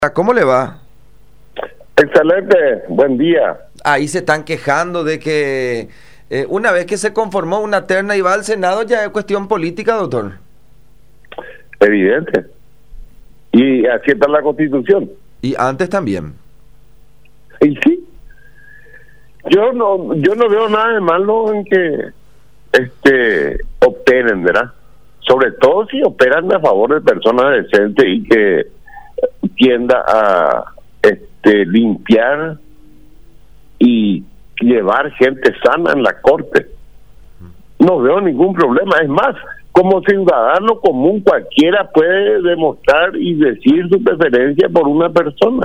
¿Cómo le va? Excelente, buen día. Ahí se están quejando de que una vez que se conformó una terna y va al Senado ya es cuestión política, doctor. Evidente. Y así está la Constitución. Y antes también. Y sí, yo no veo nada de malo en que operen, ¿verdad? Sobre todo si operan a favor de personas decentes y que tienda a limpiar y llevar gente sana en la corte. No veo ningún problema. Es más, como ciudadano común cualquiera puede demostrar y decir su preferencia por una persona.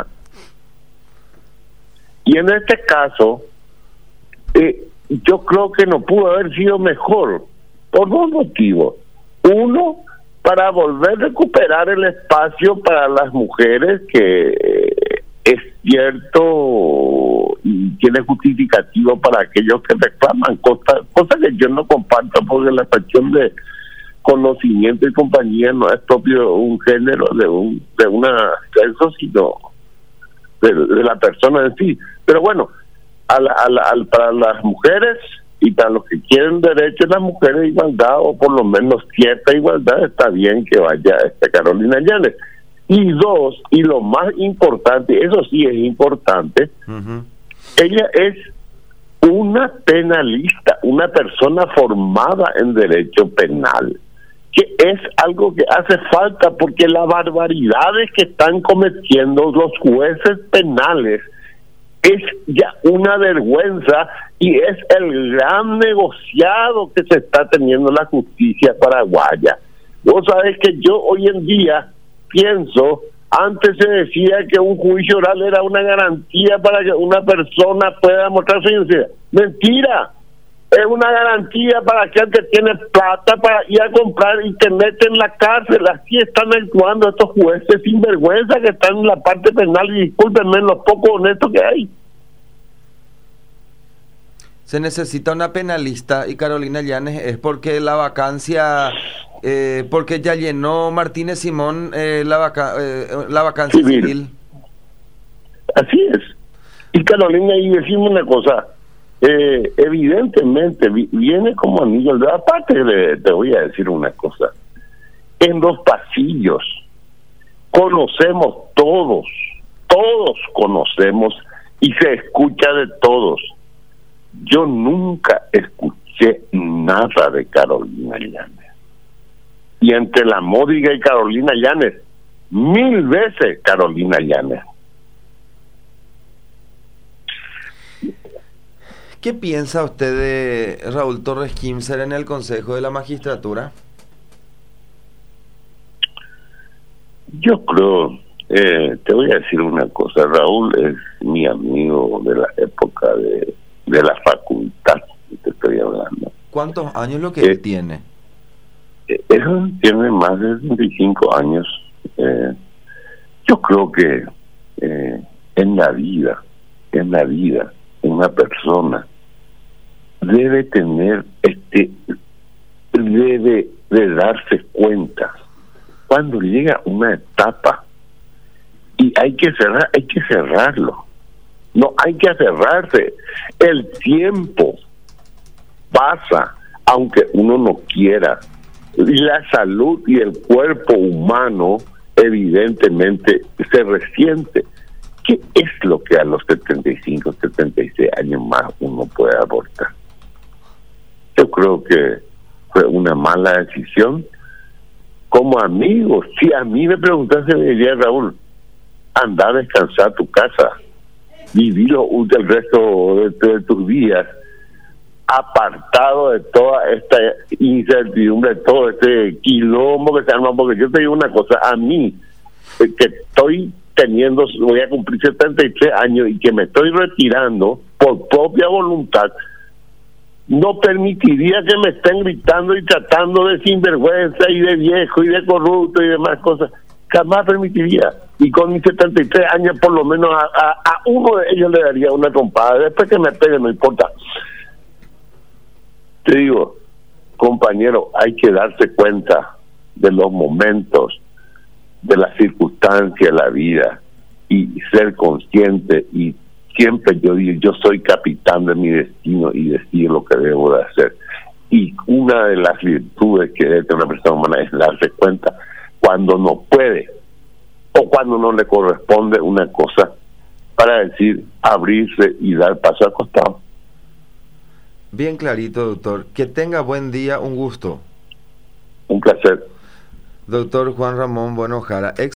Y en este caso, yo creo que no pudo haber sido mejor por dos motivos. Uno, para volver a recuperar el espacio para las mujeres, que es cierto y tiene justificativo para aquellos que reclaman, cosa que yo no comparto, porque la cuestión de conocimiento y compañía no es propio de un género, de una sexo, sino de la persona en sí. Pero bueno, para las mujeres y para los que quieren derechos, las mujeres, igualdad, o por lo menos cierta igualdad, está bien que vaya Carolina Llanes. Y dos, y lo más importante, eso sí es importante, ella es una penalista, una persona formada en derecho penal, que es algo que hace falta, porque las barbaridades que están cometiendo los jueces penales es ya una vergüenza, y es el gran negociado que se está teniendo la justicia paraguaya. Vos sabés que yo hoy en día pienso, antes se decía que un juicio oral era una garantía para que una persona pueda mostrar su inocencia. Mentira, es una garantía para aquel que tiene plata para ir a comprar y te mete en la cárcel. Así están actuando estos jueces sinvergüenza que están en la parte penal, y discúlpenme los poco honestos que hay. Se necesita una penalista, y Carolina Llanes es porque la vacancia, porque ya llenó Martínez Simón la vacancia civil. Así es. Y Carolina, y decimos una cosa, evidentemente viene como anillo al dedo. Aparte te voy a decir una cosa, en los pasillos conocemos todos conocemos, y se escucha de todos. Yo nunca escuché nada de Carolina Llanes. Y entre la Módiga y Carolina Llanes, 1000 veces Carolina Llanes. ¿Qué piensa usted de Raúl Torres Kimser en el Consejo de la Magistratura? Yo creo, te voy a decir una cosa, Raúl es mi amigo de la época de la facultad, te estoy hablando. ¿Cuántos años lo que él tiene? Él tiene más de 25 años. Yo creo que en la vida, una persona debe tener debe de darse cuenta cuando llega una etapa y hay que cerrarlo. No hay que aferrarse. El tiempo pasa, aunque uno no quiera. Y la salud y el cuerpo humano evidentemente se resiente. ¿Qué es lo que a los 75, 76 años más uno puede aportar? Yo creo que fue una mala decisión. Como amigo, si a mí me preguntase, me diría, Raúl, anda a descansar a tu casa, vivirlo el resto de tus días apartado de toda esta incertidumbre, de todo este quilombo que se arma. Porque yo te digo una cosa, a mí, que voy a cumplir 73 años y que me estoy retirando por propia voluntad, no permitiría que me estén gritando y tratando de sinvergüenza y de viejo y de corrupto y demás cosas. Jamás permitiría. Y con mis 73 años, por lo menos a uno de ellos le daría una trompada. Después que me pegue, no importa. Te digo, compañero, hay que darse cuenta de los momentos, de las circunstancias de la vida. y ser consciente, y siempre yo digo, yo soy capitán de mi destino y decido lo que debo de hacer. Y una de las virtudes que debe tener una persona humana es darse cuenta cuando no puede o cuando no le corresponde una cosa, para decir, abrirse y dar paso al costado. Bien clarito, doctor. Que tenga buen día, un gusto. Un placer. Doctor Juan Ramón Bueno Jara,